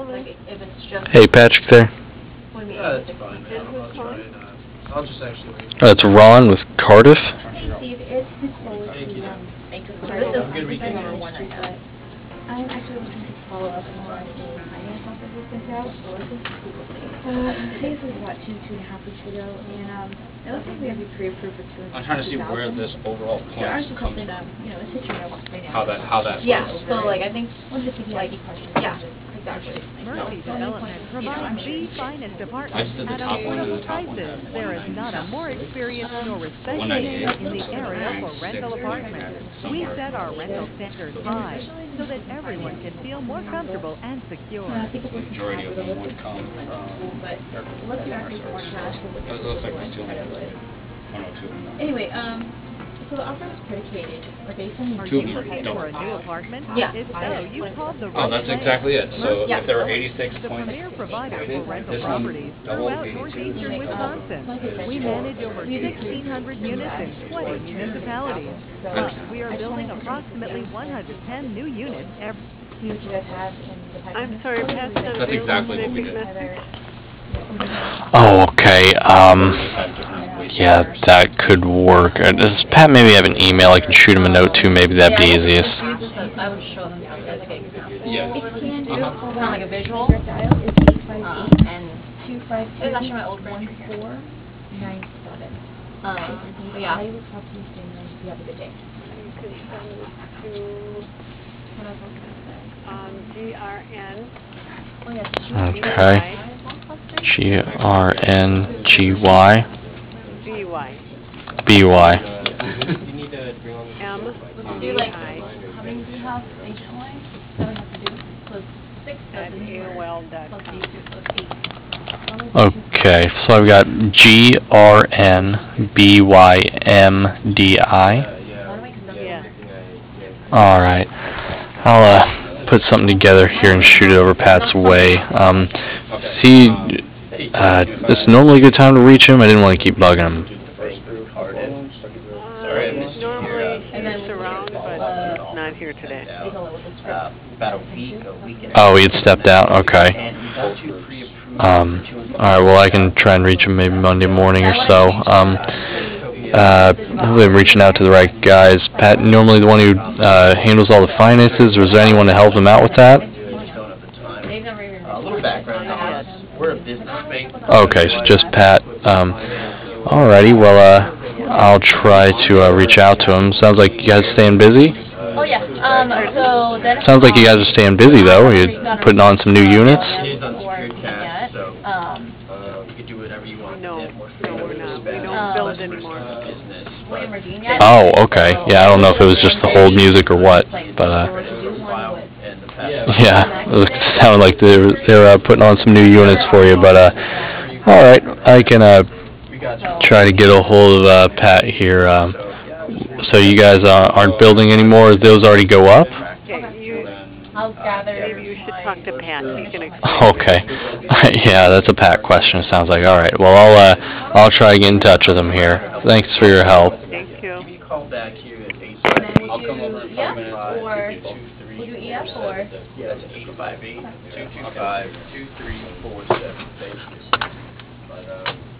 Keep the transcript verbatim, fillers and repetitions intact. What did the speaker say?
Like if it's just. Hey, Patrick there. What do you mean? Yeah, that's fine. I'm not trying. Uh, I'll just actually wait. Uh, it's Ron with Cardiff. Hey Steve, it's Nicole with Thank you. the, um, So this is. Good weekend. I'm actually looking to follow up on a finance offer we sent out. Uh, I think this was about two, two and a half weeks ago, and, um, it looks like we have you pre-approved for two hundred fifty thousand. I'm trying to see where this overall There are points just comes something, from. um, you know, it's hit your mailbox right now. How that, how that Yeah, flows. so like I think, Wanted to see if you had any questions. yeah, just- exactly. Murphy Development provides the finest I apartments just did the at top one and the affordable top one prices. had There is not a more experienced nor respected one name ninety-eight, in the so area for ninety-six, rental I think, apartments. We somewhere. set our rental standards high so that everyone can feel more comfortable and secure. Uh, I think it's The majority of them would come from but let's not think more cash. It looks like it's two hundred. one oh two. Anyway, um, so the offer was predicated, or based on Two Are you of them looking don't. for a new apartment? Yeah. If so, you called the Oh, right that's place. exactly it. So Yeah. if there were eighty-six The points premier provider for rental this one properties doubled throughout eighty-two. northeastern Wisconsin. We manage over sixteen hundred units in twenty municipalities. Plus, we are building approximately one hundred ten new units every see what you guys have in the pipeline. I'm sorry, pass them. That's exactly what we did. Either- Oh, okay. Um, Five different ways to yeah, hire. that could work. Uh, Does Pat maybe have an email? I can shoot him a note too. Maybe that'd be Yeah, I would easiest. just use this as, I would show them as like an example. Yeah. If you can, Uh-huh. just Kind of like a visual. Your dial is eight five Um, eight, and two five two, it's actually my old one grandparents. four nine seven. Um, Thanks, but Steve. yeah. I will talk to you soon, and you have a good day. You can send it to, What else was I gonna say? um, G R N. Oh yeah, did you see Okay. that one cluster? G R N G Y G Y. B Y. M. Let's do like, how many do you have agent-wise? Seven has to do, so it's six At does in A O L dot plus com. these two, so it's eight. Okay, so I've got G R N B Y M D I. Why do we accept Yeah. All right. I'll uh, put something together here and shoot it over Pat's way. Um, is he, uh, it's normally a good time to reach him. I didn't want to keep bugging him. Sorry, I missed you here. Normally And then he's we'll around, just, but uh, he's not here today. They go with the script. Uh, about a week, a week and a Oh, he had stepped out. Okay. And we got two pre-approved. Um, two and- all right. Well, I can try and reach him maybe Monday morning or so. Um, uh, hopefully, I'm reaching out to the right guys. Pat, normally the one who uh, handles all the finances, or is there anyone to help him out with that? We just don't have the time. They've never even. Uh, A little background on us. We're a business bank. Okay, so just Pat. Um, alrighty. Well, uh, I'll try to uh, reach out to him. Sounds like you guys staying busy. Oh yeah, um, so then. Sounds like you guys are staying busy though. You're putting on some new units. It is unsecured cash, so Um, uh, you can do whatever you want. No, with it, more no, freedom we're to not. We spend, don't build less risk anymore. to the business, William but Regina. Oh, okay. Yeah, I don't know if it was just the hold music or what, but uh, credit profile and the past. yeah, it looked- sounded like they're they're uh, putting on some new units for you. But uh, all right, I can uh, We got you. try to get a hold of uh, Pat here. Um, So, yeah. so you guys uh, aren't building anymore? Did those already go up? Okay, you, I'll gather. maybe you should talk to Pat. He can explain. Okay. Yeah, that's a Pat question. It sounds like. All right. Well, I'll uh, I'll try to get in touch with him here. Thanks for your help. Thank you. Give me a call back here at eight And five then eight. we'll do E F or two three we'll do E F four or. seven. Yeah, that's eight five eight, two two five, two three four seven. Thank you. But, uh,